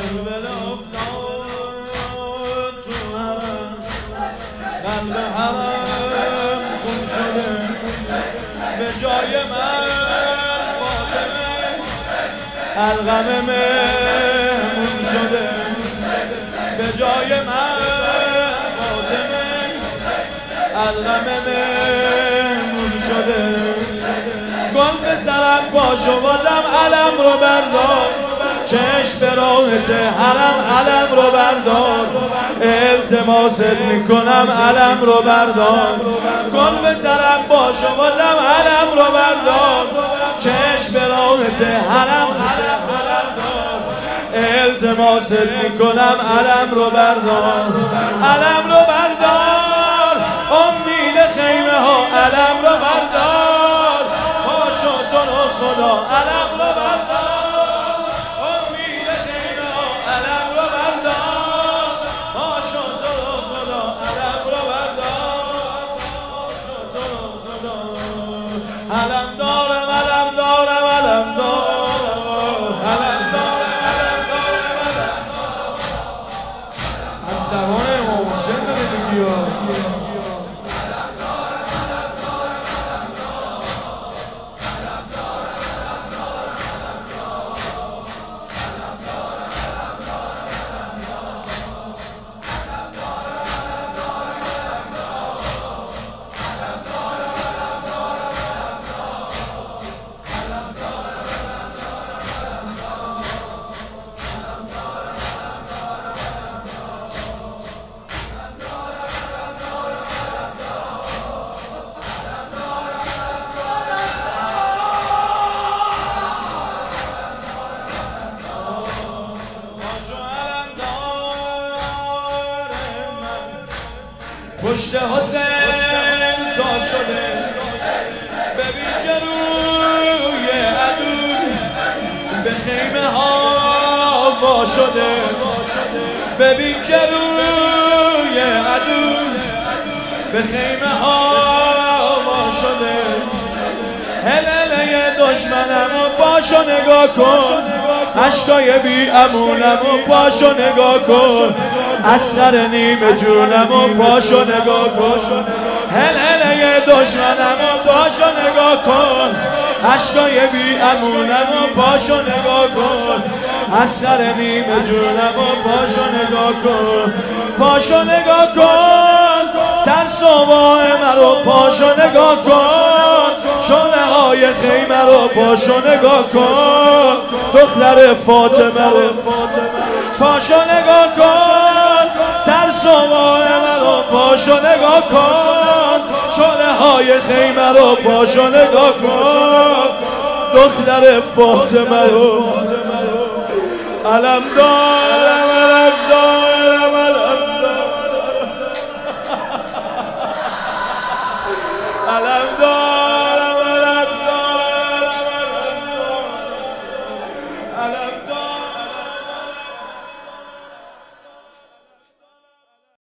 ولوله افتاد تو حرم، قلب حرم خون شده به جای من فاطمه، الغم مهمون شده به جای من فاطمه، الغم مهمون شده. گل به سرم پاشو بازم علم رو بردار، چشم به راحت حرم علم رو بردار، التماست میکنم علم رو بردار. گل به سرم پاشو بازم علم رو بردار، چشم به راحت حرم علم رو بردار، التماست میکنم علم رو بردار، علم رو بردار. امید خیمه ها علم رو بردار، پاشو تو رو خدا علم رو بردار. امید خیمه ها علم رو بردار، پاشو تو رو خدا علم رو بردار، پاشو تو رو خدا. علم دارم علم دارم علم دارم، علم دارم علم دارم علم دارم. از زبان امام حسین داره میگی ها. پشت حسین تا شده، ببین که روی عدو به خیمه ها وا شده، ببین که روی عدو به خیمه ها وا شده. هلله دشمنم و پاشو نگاه کن، عشقای بی امونم و پاشو نگاه کن، اصغر نیمه جونم و پاشو نگاه کن. هلله دشمنم و پاشو نگاه کن، عشقای بی امونم و پاشو نگاه کن، اصغر نیمه جونم و پاشو نگاه کن، پاشو نگاه کن. ترس و واه مرو پاشو نگاه کن، شونه های خیمه رو پاشو نگاه کن، دختر فاطمه رو پاشو نگاه کن. ترس و واه مرو پاشو نگاه کن، شونه های خیمه رو پاشو نگاه کن، دختر فاطمه رو. علم دارم علم